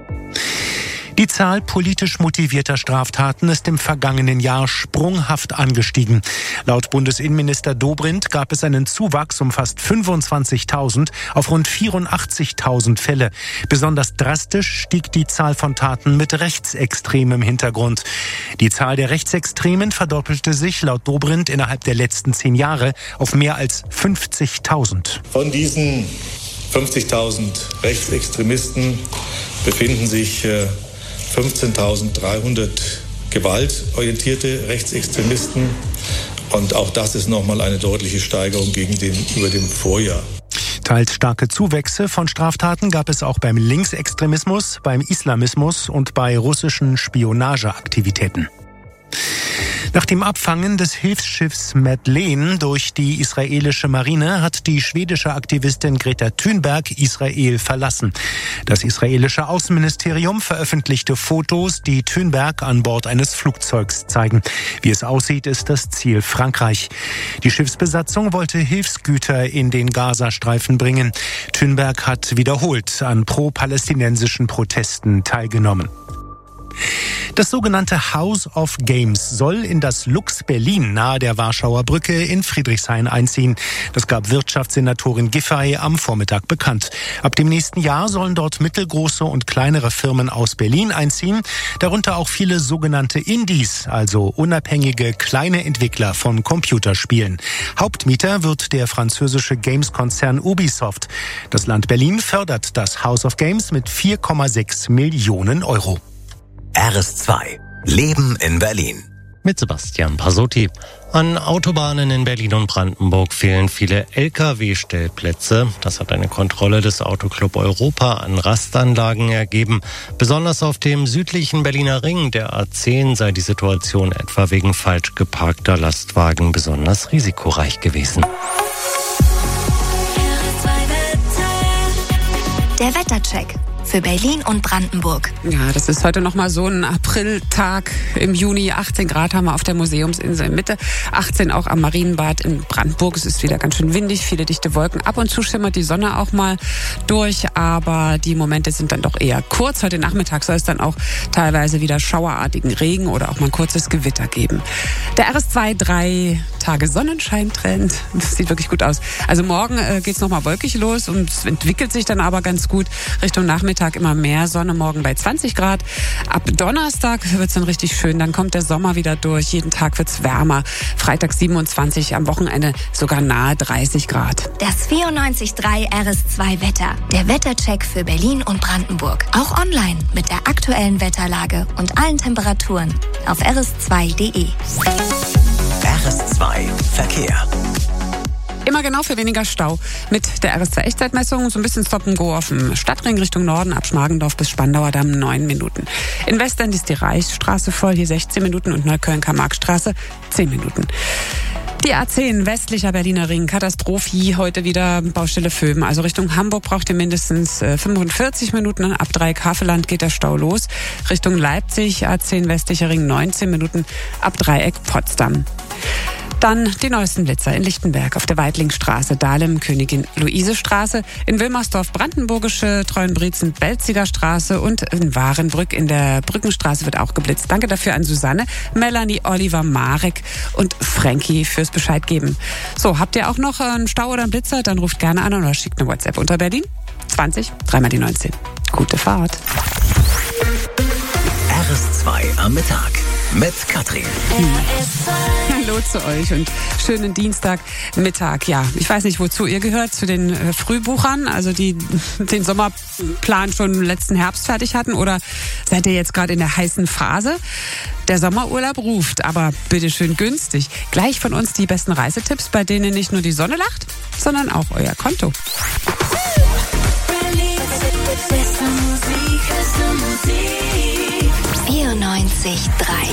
Die Zahl politisch motivierter Straftaten ist im vergangenen Jahr sprunghaft angestiegen. Laut Bundesinnenminister Dobrindt gab es einen Zuwachs um fast fünfundzwanzigtausend auf rund vierundachtzigtausend Fälle. Besonders drastisch stieg die Zahl von Taten mit rechtsextremem Hintergrund. Die Zahl der Rechtsextremen verdoppelte sich laut Dobrindt innerhalb der letzten zehn Jahre auf mehr als fünfzigtausend. Von diesen fünfzigtausend Rechtsextremisten befinden sich äh, fünfzehntausenddreihundert gewaltorientierte Rechtsextremisten. Und auch das ist nochmal eine deutliche Steigerung gegenüber dem Vorjahr. Teils starke Zuwächse von Straftaten gab es auch beim Linksextremismus, beim Islamismus und bei russischen Spionageaktivitäten. Nach dem Abfangen des Hilfsschiffs Madeleine durch die israelische Marine hat die schwedische Aktivistin Greta Thunberg Israel verlassen. Das israelische Außenministerium veröffentlichte Fotos, die Thunberg an Bord eines Flugzeugs zeigen. Wie es aussieht, ist das Ziel Frankreich. Die Schiffsbesatzung wollte Hilfsgüter in den Gazastreifen bringen. Thunberg hat wiederholt an pro-palästinensischen Protesten teilgenommen. Das sogenannte House of Games soll in das Lux Berlin nahe der Warschauer Brücke in Friedrichshain einziehen. Das gab Wirtschaftssenatorin Giffey am Vormittag bekannt. Ab dem nächsten Jahr sollen dort mittelgroße und kleinere Firmen aus Berlin einziehen, darunter auch viele sogenannte Indies, also unabhängige kleine Entwickler von Computerspielen. Hauptmieter wird der französische Games-Konzern Ubisoft. Das Land Berlin fördert das House of Games mit vier Komma sechs Millionen Euro. R S zwei. Leben in Berlin. Mit Sebastian Pasotti. An Autobahnen in Berlin und Brandenburg fehlen viele L K W-Stellplätze. Das hat eine Kontrolle des Autoclub Europa an Rastanlagen ergeben. Besonders auf dem südlichen Berliner Ring, der A zehn, sei die Situation etwa wegen falsch geparkter Lastwagen besonders risikoreich gewesen. Der Wettercheck für Berlin und Brandenburg. Ja, das ist heute nochmal so ein Apriltag im Juni. achtzehn Grad haben wir auf der Museumsinsel in Mitte. achtzehn auch am Marienbad in Brandenburg. Es ist wieder ganz schön windig, viele dichte Wolken. Ab und zu schimmert die Sonne auch mal durch, aber die Momente sind dann doch eher kurz. Heute Nachmittag soll es dann auch teilweise wieder schauerartigen Regen oder auch mal ein kurzes Gewitter geben. Der R S zwei drei Tage Sonnenscheintrend. Das sieht wirklich gut aus. Also morgen äh, geht's nochmal wolkig los und es entwickelt sich dann aber ganz gut Richtung Nachmittag. Immer mehr Sonne, morgen bei zwanzig Grad. Ab Donnerstag wird's dann richtig schön. Dann kommt der Sommer wieder durch. Jeden Tag wird's wärmer. Freitag siebenundzwanzig, am Wochenende sogar nahe dreißig Grad. Das vierundneunzig Komma drei R S zwei Wetter. Der Wettercheck für Berlin und Brandenburg. Auch online mit der aktuellen Wetterlage und allen Temperaturen auf r s zwei punkt d e. R S zwei Verkehr. Immer genau für weniger Stau. Mit der R S zwei Echtzeitmessung so ein bisschen Stop and Go auf dem Stadtring Richtung Norden, ab Schmargendorf bis Spandauer Damm neun Minuten. In Westend ist die Reichsstraße voll, hier sechzehn Minuten und Neukölln-Karl-Marx-Straße zehn Minuten. Die A zehn, westlicher Berliner Ring, Katastrophe, heute wieder Baustelle Vöben. Also Richtung Hamburg braucht ihr mindestens fünfundvierzig Minuten, ab Dreieck-Havelland geht der Stau los. Richtung Leipzig, A zehn, westlicher Ring, neunzehn Minuten, ab Dreieck Potsdam. Dann die neuesten Blitzer in Lichtenberg auf der Weitlingstraße, Dahlem, Königin-Luise-Straße, in Wilmersdorf Brandenburgische, Treuenbrietzen, Belziger Straße und in Warenbrück in der Brückenstraße wird auch geblitzt. Danke dafür an Susanne, Melanie, Oliver, Marek und Frankie fürs Bescheid geben. So, habt ihr auch noch einen Stau oder einen Blitzer? Dann ruft gerne an oder schickt eine WhatsApp unter Berlin zwanzig, dreimal die neunzehn. Gute Fahrt. R S zwei am Mittag mit Katrin. Hallo zu euch und schönen Dienstagmittag. Ja, ich weiß nicht, wozu ihr gehört, zu den äh, Frühbuchern, also die den Sommerplan schon im letzten Herbst fertig hatten, oder seid ihr jetzt gerade in der heißen Phase? Der Sommerurlaub ruft, aber bitteschön günstig. Gleich von uns die besten Reisetipps, bei denen nicht nur die Sonne lacht, sondern auch euer Konto. vierundneunzig Komma drei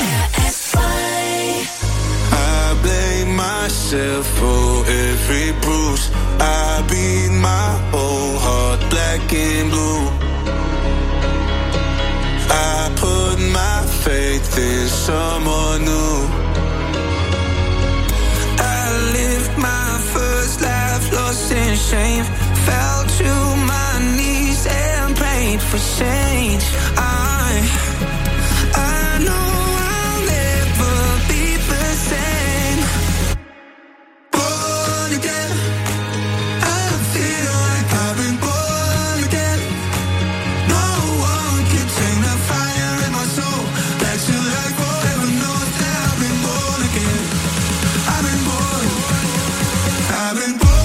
I blame myself for every bruise. I beat my whole heart black and blue. I put my faith in someone new. I lived my first life lost in shame. Fell to my knees and prayed for change. I, I know I'll never be the same. Born again, I feel like I've been born again. No one can take the fire in my soul. Back to life forever knows that I've been born again. I've been born, I've been born.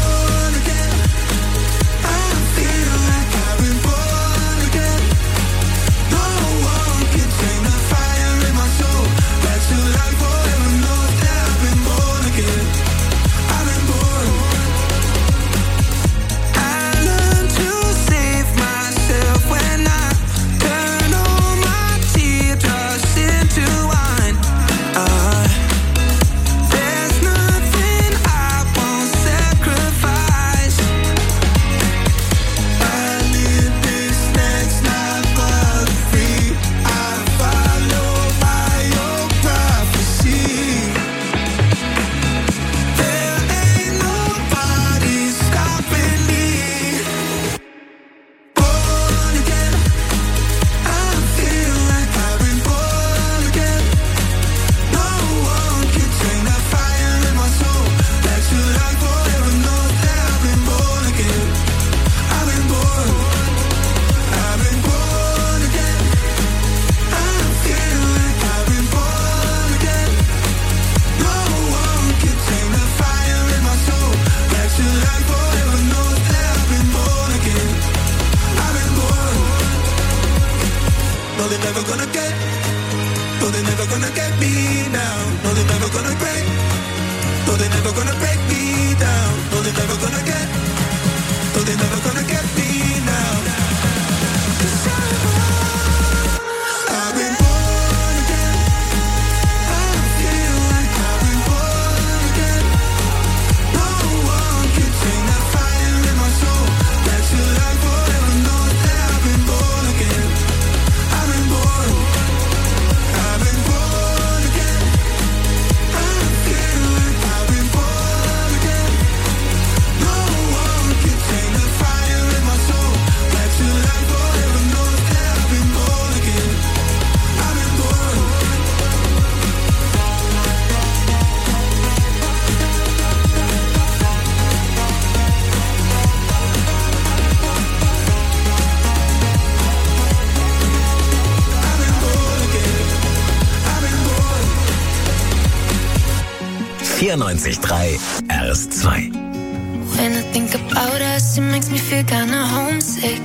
vierundneunzig Komma drei R S zwei. When I think about us, it makes me feel kinda homesick.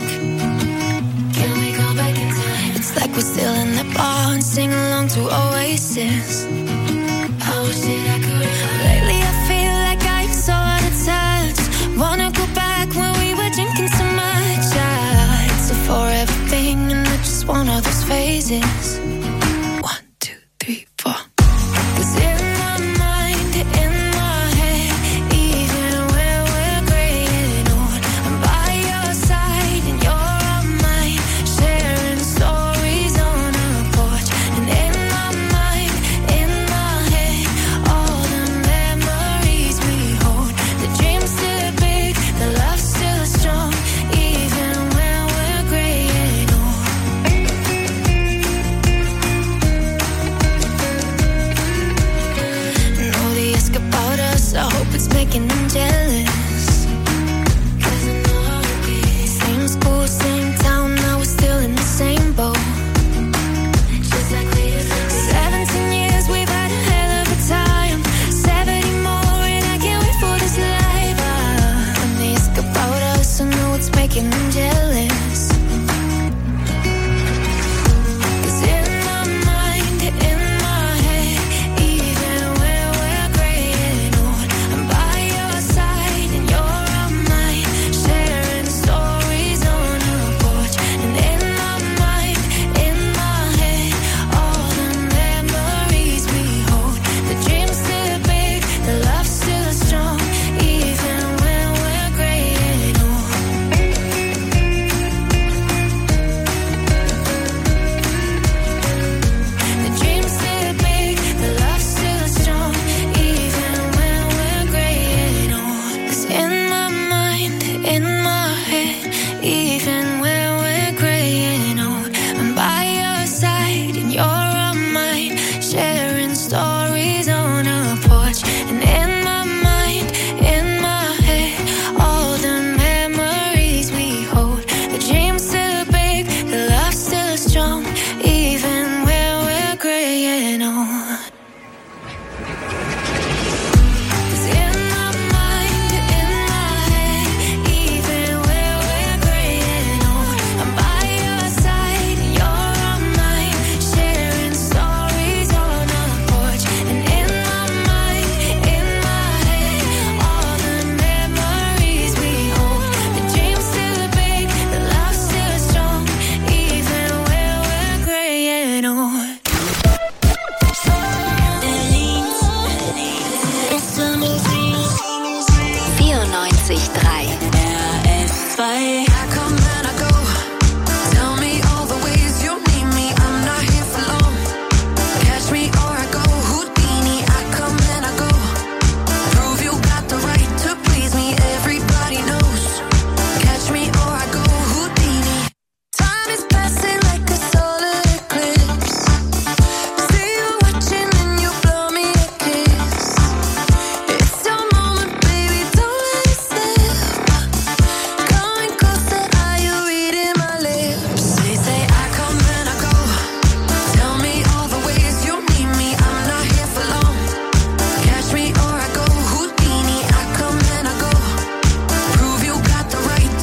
Can we go back in time? It's like we're still in the bar and sing along to Oasis. I wish that I could. Lately I feel like I'm so out of touch. Wanna go back when we were drinking so much. Yeah, it's a forever thing and I just want all those phases.